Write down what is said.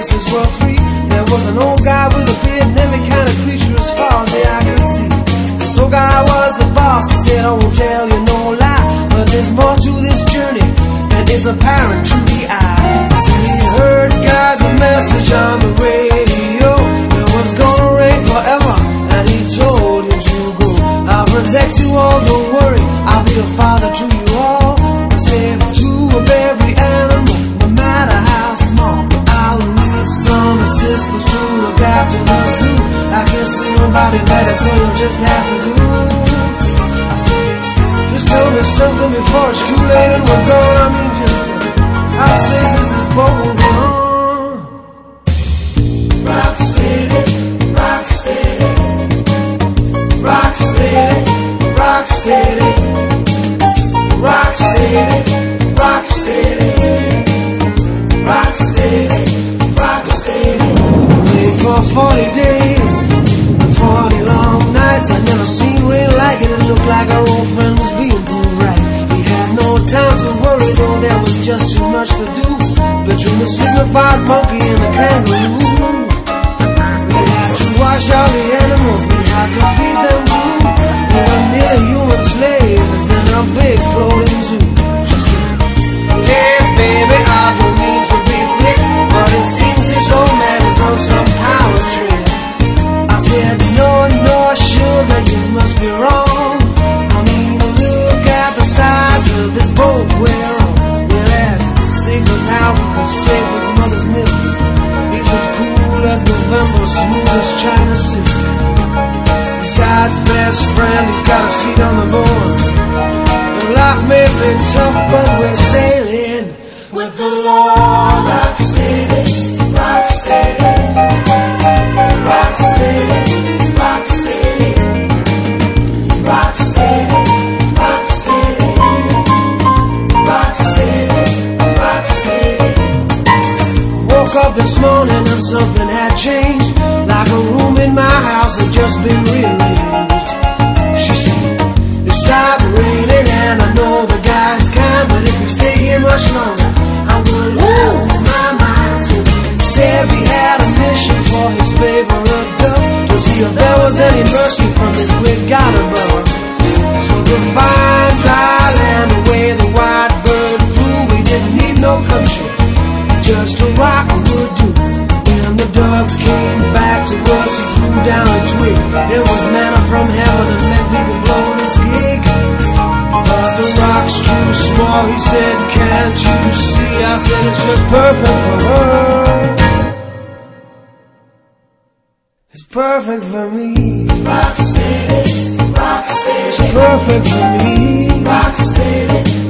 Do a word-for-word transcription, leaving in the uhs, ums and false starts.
faces were free. There was an old guy with a beard and every kind of creature as far as the eye could see. This old guy was the boss, he said, I won't tell you no lie, but there's more to this journey than is apparent to the eye. So he heard guys a message on the radio, it was gonna rain forever, and he told him to go. I'll protect you all, don't worry, I'll be a father to you all. I save two of every animal, no matter how small. I'll need some assistance to look after the zoo. I can't see nobody better, so you'll just have to do. I said, just tell me something before it's too late and we're gone. I mean, just how safe is this boat will go on? Rock steady, rock steady, rock steady, rock steady, rock steady, rock steady, rock steady, rock steady. Wait for forty days, forty long nights. I never seen rain like it. It looked like our old friend was being proved right. We had no time to worry, though there was just too much to do. Between the signified monkey and the kangaroo, we had to wash all the animals, we had to feed them too. We were near human slaves in a big floating zoo. She said, hey baby, I don't mean to be flick, but it seems this old man is on some power trip. I said, no, no, sugar, you must be wrong. I mean, look at the size of this boat we're on. We're as safe as houses, as safe as mother's milk. It's as cool as November, smooth as China Silk. He's God's best friend, he's got a seat on the board. And life may be tough, but we're sailing with the Lord. Rock steady, rock steady, rock steady, rock steady, rock steady, rock steady, rock steady, rock steady. Woke up this morning and something had changed, like a room in my house had just been rearranged. She said, it stopped raining and I know the guy's kind, but if we stay here much longer, I'm gonna lose my mind. So he said we had a mission for his favorite dove, to see if there was any mercy from his great God above. So to find dry land away the white bird flew, we didn't need no country, just a rock would do. When the dove came back to us, he threw down a twig. It was manna from heaven and meant we could blow this gig. But the rock's too small, he said, can't you see? I said, it's just perfect for her. It's perfect for me. Rock steady, rock steady. It's perfect for me. Rock steady.